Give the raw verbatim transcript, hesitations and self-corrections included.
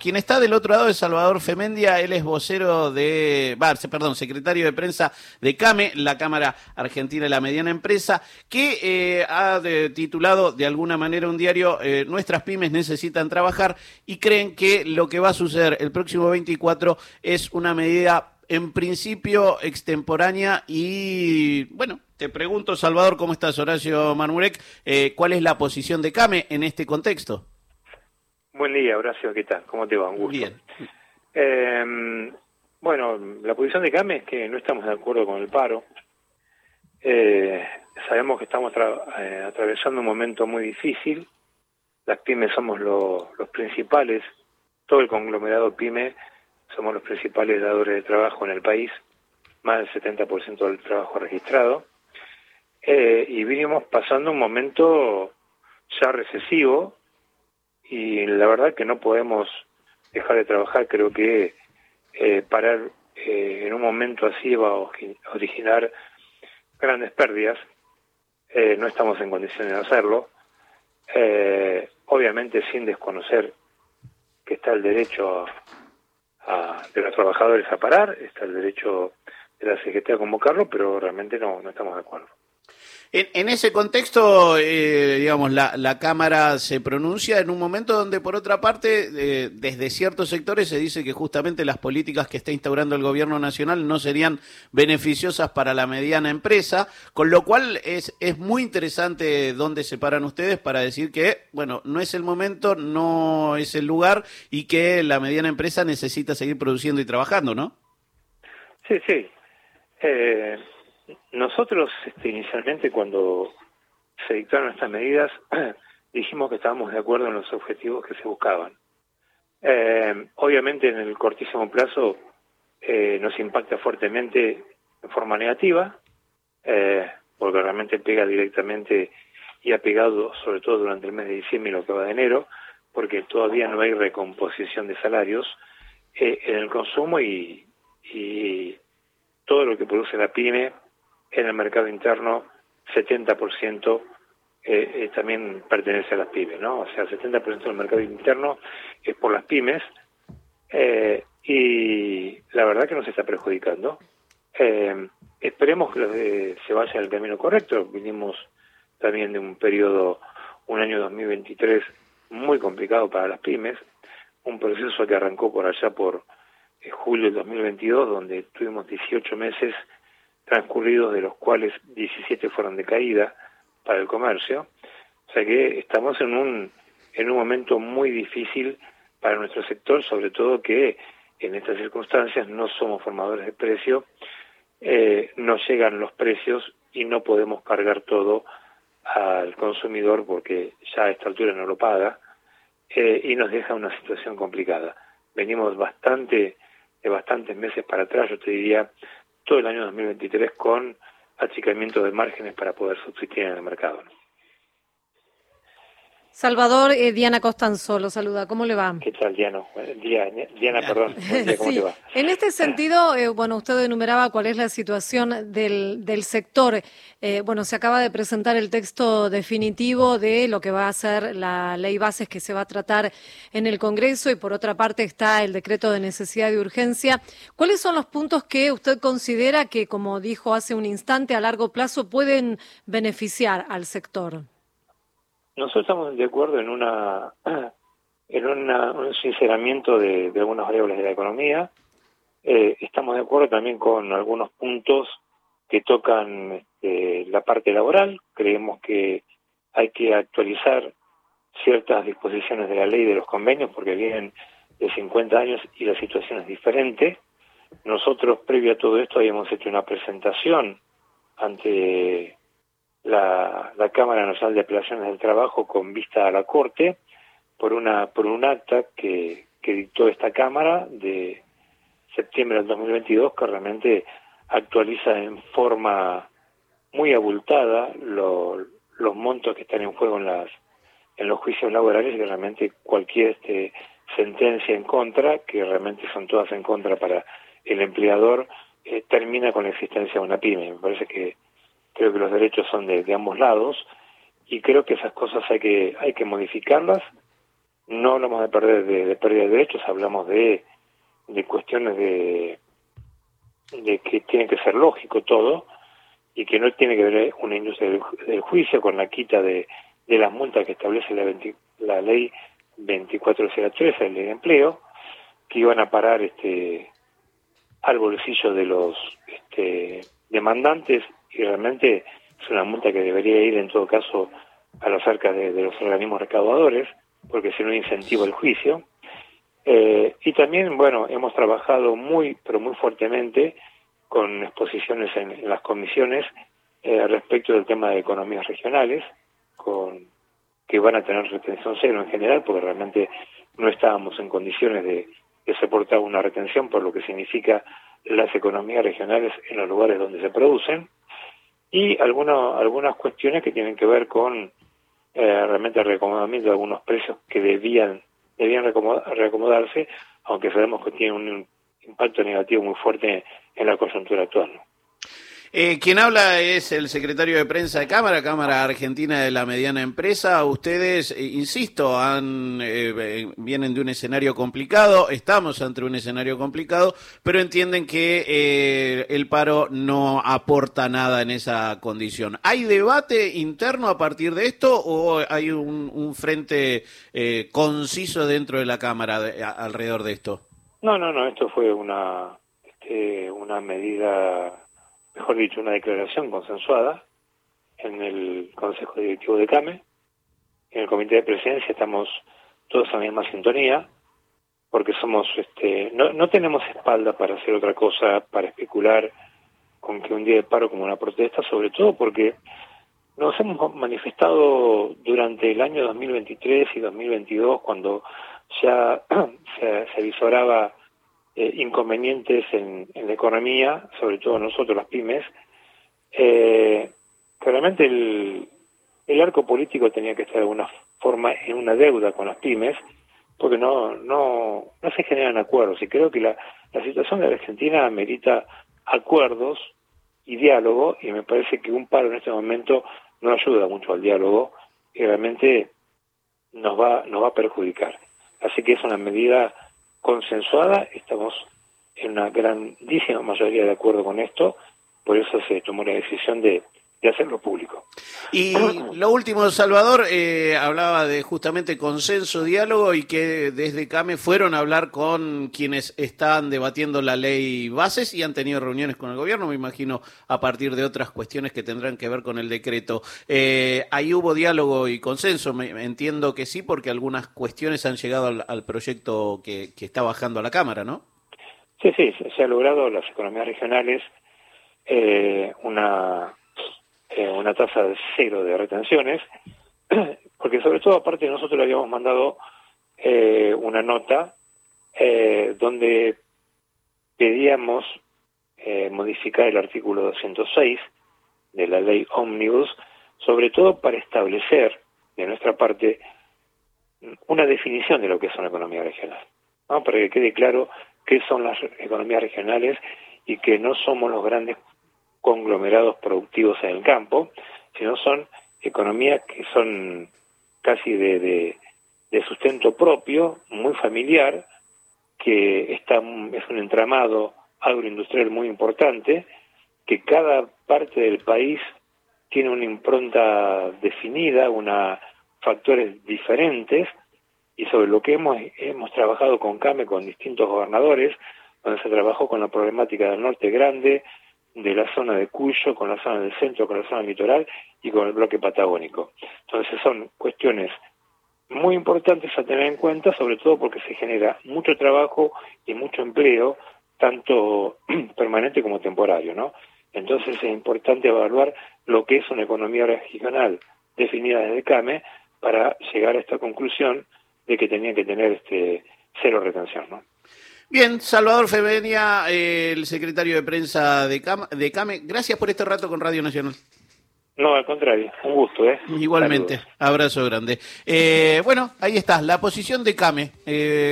quien está del otro lado es Salvador Femendia, él es vocero de, bah, perdón, secretario de prensa de CAME, la Cámara Argentina de la Mediana Empresa, que eh, ha de, titulado de alguna manera un diario, eh, Nuestras pymes necesitan trabajar, y creen que lo que va a suceder el próximo veinticuatro es una medida en principio extemporánea. Y bueno, te pregunto, Salvador, ¿cómo estás? Horacio Marmurek, eh, ¿cuál es la posición de CAME en este contexto? Buen día, Horacio, ¿qué tal? ¿Cómo te va? Un gusto. Bien. Eh, bueno, la posición de CAME es que no estamos de acuerdo con el paro. Eh, sabemos que estamos eh, atravesando un momento muy difícil. Las pymes somos lo, los principales, todo el conglomerado pyme, somos los principales dadores de trabajo en el país, más del setenta por ciento del trabajo registrado. Eh, y vinimos pasando un momento ya recesivo, y la verdad que no podemos dejar de trabajar. Creo que eh, parar eh, en un momento así va a originar grandes pérdidas. Eh, no estamos en condiciones de hacerlo. Eh, obviamente sin desconocer que está el derecho a, a, de los trabajadores a parar, está el derecho de la C G T a convocarlo, pero realmente no, no estamos de acuerdo. En, en ese contexto, eh, digamos, la, la Cámara se pronuncia en un momento donde, por otra parte, eh, desde ciertos sectores se dice que justamente las políticas que está instaurando el gobierno nacional no serían beneficiosas para la mediana empresa, con lo cual es, es muy interesante dónde se paran ustedes para decir que, bueno, no es el momento, no es el lugar, y que la mediana empresa necesita seguir produciendo y trabajando, ¿no? Sí, sí. Eh... Nosotros este, inicialmente, cuando se dictaron estas medidas, dijimos que estábamos de acuerdo en los objetivos que se buscaban. Eh, obviamente en el cortísimo plazo eh, nos impacta fuertemente en forma negativa, eh, porque realmente pega directamente, y ha pegado sobre todo durante el mes de diciembre y lo que va de enero, porque todavía no hay recomposición de salarios eh, en el consumo, y, y todo lo que produce la pyme en el mercado interno, setenta por ciento eh, eh, también pertenece a las pymes, ¿no? O sea, el setenta por ciento del mercado interno es por las pymes, eh, y la verdad que nos está perjudicando. Eh, esperemos que eh, se vaya en el camino correcto. Vinimos también de un periodo, un año dos mil veintitrés muy complicado para las pymes, un proceso que arrancó por allá por eh, julio del dos mil veintidós, donde tuvimos dieciocho meses transcurridos, de los cuales diecisiete fueron de caída para el comercio. O sea que estamos en un en un momento muy difícil para nuestro sector, sobre todo que en estas circunstancias no somos formadores de precio, eh, nos llegan los precios y no podemos cargar todo al consumidor, porque ya a esta altura no lo paga, eh, y nos deja una situación complicada. Venimos bastante de bastantes meses para atrás, yo te diría todo el año dos mil veintitrés, con achicamiento de márgenes para poder subsistir en el mercado, ¿no? Salvador, eh, Diana Costanzo lo saluda. ¿Cómo le va? ¿Qué tal, Diana? Buen día, Diana, perdón. Buen día, ¿cómo sí. te va? En este sentido, eh, bueno, usted enumeraba cuál es la situación del, del sector. Eh, bueno, se acaba de presentar el texto definitivo de lo que va a ser la ley bases que se va a tratar en el Congreso, y por otra parte está el decreto de necesidad y urgencia. ¿Cuáles son los puntos que usted considera que, como dijo hace un instante, a largo plazo pueden beneficiar al sector? Nosotros estamos de acuerdo en una en una, un sinceramiento de, de algunas variables de la economía. Eh, estamos de acuerdo también con algunos puntos que tocan este, la parte laboral. Creemos que hay que actualizar ciertas disposiciones de la ley de los convenios, porque vienen de cincuenta años y la situación es diferente. Nosotros, previo a todo esto, habíamos hecho una presentación ante La, la Cámara Nacional de Apelaciones del Trabajo con vista a la Corte por una por un acta que, que dictó esta Cámara de septiembre del dos mil veintidós, que realmente actualiza en forma muy abultada lo, los montos que están en juego en las en los juicios laborales, y que realmente cualquier este, sentencia en contra, que realmente son todas en contra para el empleador, eh, termina con la existencia de una pyme. Me parece que creo que los derechos son de, de ambos lados, y creo que esas cosas hay que hay que modificarlas. no hablamos de perder de, de pérdida de derechos, hablamos de, de cuestiones de, de que tiene que ser lógico todo y que no tiene que ver una industria del, del juicio con la quita de, de las multas que establece la, veinte, la ley veinticuatro cero tres, la ley de empleo, que iban a parar este al bolsillo de los este, demandantes, y realmente es una multa que debería ir en todo caso a las arcas de, de los organismos recaudadores, porque si no incentiva el juicio. Eh, y también, bueno, hemos trabajado muy, pero muy fuertemente con exposiciones en, en las comisiones eh, respecto del tema de economías regionales, con que van a tener retención cero en general, porque realmente no estábamos en condiciones de, de soportar una retención por lo que significa las economías regionales en los lugares donde se producen, y alguna, algunas cuestiones que tienen que ver con eh, realmente el reacomodamiento de algunos precios que debían debían reacomodarse, aunque sabemos que tiene un impacto negativo muy fuerte en la coyuntura actual, ¿no? Eh, quien habla es el secretario de prensa de Cámara, Cámara Argentina de la Mediana Empresa. Ustedes, eh, insisto, han, eh, vienen de un escenario complicado, estamos ante un escenario complicado, pero entienden que eh, el paro no aporta nada en esa condición. ¿Hay debate interno a partir de esto o hay un, un frente eh, conciso dentro de la Cámara de, a, alrededor de esto? No, no, no, esto fue una, este, una medida... mejor dicho, una declaración consensuada en el Consejo Directivo de CAME. En el Comité de Presidencia estamos todos en la misma sintonía, porque somos, este, no, no tenemos espalda para hacer otra cosa, para especular con que un día de paro como una protesta, sobre todo porque nos hemos manifestado durante el año dos mil veintitrés y dos mil veintidós, cuando ya se, se visoraba Eh, inconvenientes en, en la economía, sobre todo nosotros las pymes. Eh, claramente el, el arco político tenía que estar de alguna forma en una deuda con las pymes, porque no no no se generan acuerdos, y creo que la, la situación de la Argentina amerita acuerdos y diálogo, y me parece que un paro en este momento no ayuda mucho al diálogo y realmente nos va nos va a perjudicar. Así que es una medida consensuada, estamos en una grandísima mayoría de acuerdo con esto, por eso se tomó la decisión de, de hacerlo público. Y lo último, Salvador, eh, hablaba de justamente consenso, diálogo, y que desde CAME fueron a hablar con quienes están debatiendo la ley bases y han tenido reuniones con el gobierno, me imagino, a partir de otras cuestiones que tendrán que ver con el decreto. Eh, ahí hubo diálogo y consenso, me, entiendo que sí, porque algunas cuestiones han llegado al, al proyecto que, que está bajando a la Cámara, ¿no? Sí, sí, se ha logrado las economías regionales, eh, una... Eh, una tasa de cero de retenciones, porque sobre todo aparte nosotros le habíamos mandado eh, una nota eh, donde pedíamos eh, modificar el artículo doscientos seis de la ley Ómnibus, sobre todo para establecer de nuestra parte una definición de lo que es una economía regional, ¿no? Para que quede claro qué son las economías regionales y que no somos los grandes conglomerados productivos en el campo, sino son economías que son casi de, de, de sustento propio, muy familiar, que está, es un entramado agroindustrial muy importante, que cada parte del país tiene una impronta definida, una factores diferentes, y sobre lo que hemos, hemos trabajado con CAME, con distintos gobernadores, donde se trabajó con la problemática del norte grande, de la zona de Cuyo, con la zona del centro, con la zona litoral y con el bloque patagónico. Entonces son cuestiones muy importantes a tener en cuenta, sobre todo porque se genera mucho trabajo y mucho empleo, tanto permanente como temporario, ¿no? Entonces es importante evaluar lo que es una economía regional definida desde CAME para llegar a esta conclusión de que tenía que tener este cero retención, ¿no? Bien, Salvador Femenia, eh, el secretario de prensa de, Cam de CAME, gracias por este rato con Radio Nacional. No, al contrario, un gusto, ¿eh? Igualmente, saludos. Abrazo grande. Eh, bueno, ahí está, la posición de CAME. Eh,